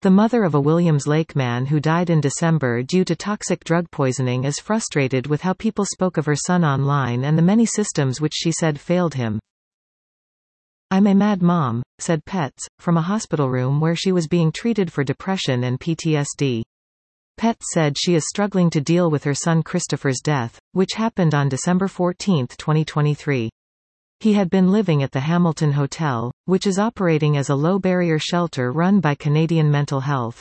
The mother of a Williams Lake man who died in December due to toxic drug poisoning is frustrated with how people spoke of her son online and the many systems which she said failed him. "I'm a mad mom," said Petz, from a hospital room where she was being treated for depression and PTSD. Petz said she is struggling to deal with her son Christopher's death, which happened on December 14, 2023. He had been living at the Hamilton Hotel, which is operating as a low-barrier shelter run by Canadian Mental Health.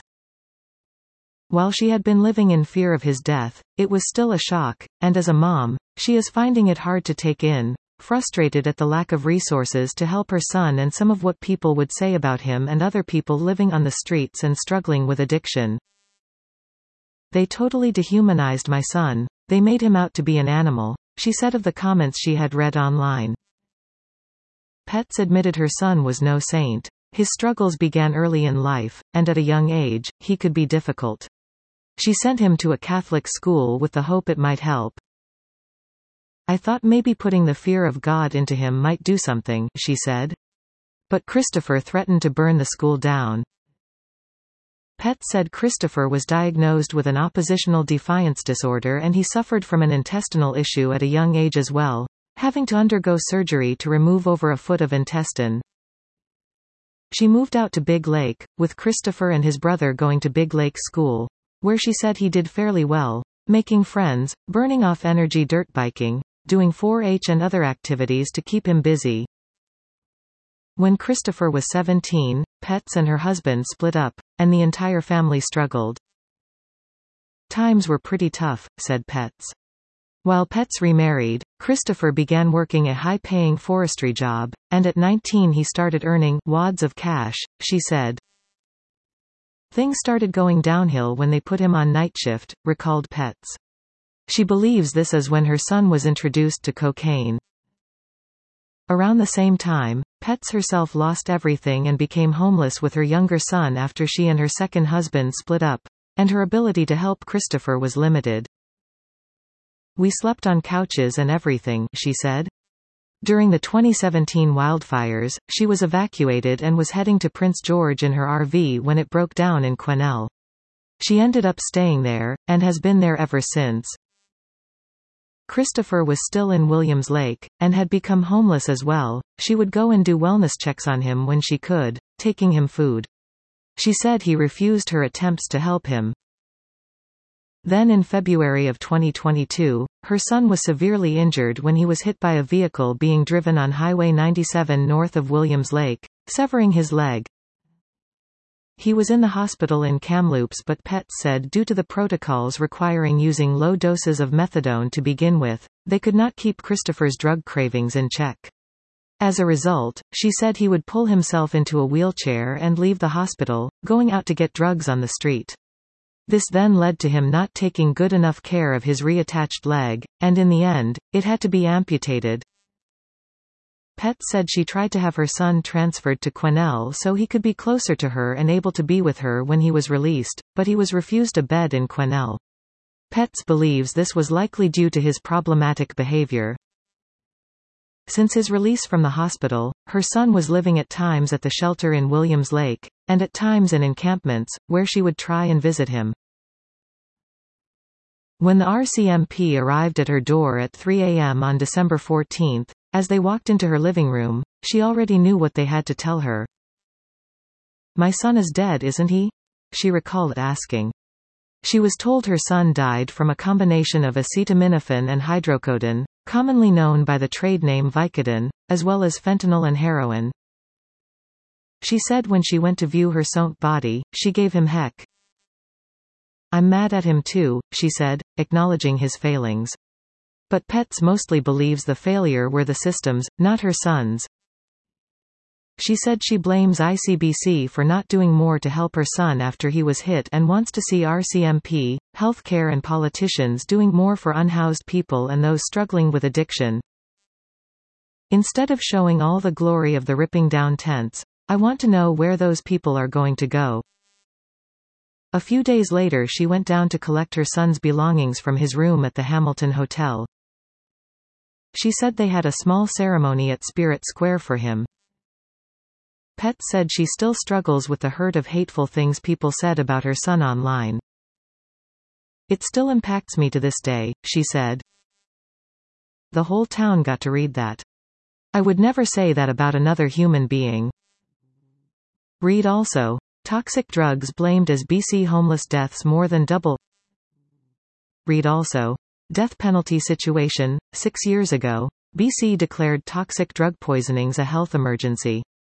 While she had been living in fear of his death, it was still a shock, and as a mom, she is finding it hard to take in, frustrated at the lack of resources to help her son and some of what people would say about him and other people living on the streets and struggling with addiction. "They totally dehumanized my son. They made him out to be an animal," she said of the comments she had read online. Petz admitted her son was no saint. His struggles began early in life, and at a young age, he could be difficult. She sent him to a Catholic school with the hope it might help. "I thought maybe putting the fear of God into him might do something," she said. But Christopher threatened to burn the school down. Petz said Christopher was diagnosed with an oppositional defiance disorder and he suffered from an intestinal issue at a young age as well, having to undergo surgery to remove over a foot of intestine. She moved out to Big Lake, with Christopher and his brother going to Big Lake School, where she said he did fairly well, making friends, burning off energy dirt biking, doing 4-H and other activities to keep him busy. When Christopher was 17, Petz and her husband split up, and the entire family struggled. "Times were pretty tough," said Petz. While Petz remarried, Christopher began working a high-paying forestry job, and at 19 he started earning wads of cash, she said. "Things started going downhill when they put him on night shift," recalled Petz. She believes this is when her son was introduced to cocaine. Around the same time, Petz herself lost everything and became homeless with her younger son after she and her second husband split up, and her ability to help Christopher was limited. "We slept on couches and everything," she said. During the 2017 wildfires, she was evacuated and was heading to Prince George in her RV when it broke down in Quesnel. She ended up staying there, and has been there ever since. Christopher was still in Williams Lake, and had become homeless as well. She would go and do wellness checks on him when she could, taking him food. She said he refused her attempts to help him. Then in February of 2022, her son was severely injured when he was hit by a vehicle being driven on Highway 97 north of Williams Lake, severing his leg. He was in the hospital in Kamloops, but Petz said due to the protocols requiring using low doses of methadone to begin with, they could not keep Christopher's drug cravings in check. As a result, she said he would pull himself into a wheelchair and leave the hospital, going out to get drugs on the street. This then led to him not taking good enough care of his reattached leg, and in the end, it had to be amputated. Petz said she tried to have her son transferred to Quesnel so he could be closer to her and able to be with her when he was released, but he was refused a bed in Quesnel. Petz believes this was likely due to his problematic behavior. Since his release from the hospital, her son was living at times at the shelter in Williams Lake, and at times in encampments, where she would try and visit him. When the RCMP arrived at her door at 3 a.m. on December 14, as they walked into her living room, she already knew what they had to tell her. "My son is dead, isn't he?" she recalled asking. She was told her son died from a combination of acetaminophen and hydrocodone, commonly known by the trade name Vicodin, as well as fentanyl and heroin. She said when she went to view her son's body, she gave him heck. "I'm mad at him too," she said, acknowledging his failings. But Petz mostly believes the failure were the systems, not her son's. She said she blames ICBC for not doing more to help her son after he was hit and wants to see RCMP, healthcare and politicians doing more for unhoused people and those struggling with addiction. "Instead of showing all the glory of the ripping down tents, I want to know where those people are going to go." A few days later she went down to collect her son's belongings from his room at the Hamilton Hotel. She said they had a small ceremony at Spirit Square for him. Pet said she still struggles with the hurt of hateful things people said about her son online. It still impacts me to this day, she said. The whole town got to read that. I would never say that about another human being. Read also. Toxic drugs blamed as BC homeless deaths more than double. Read also. Death penalty situation. 6 years ago, BC declared toxic drug poisonings a health emergency.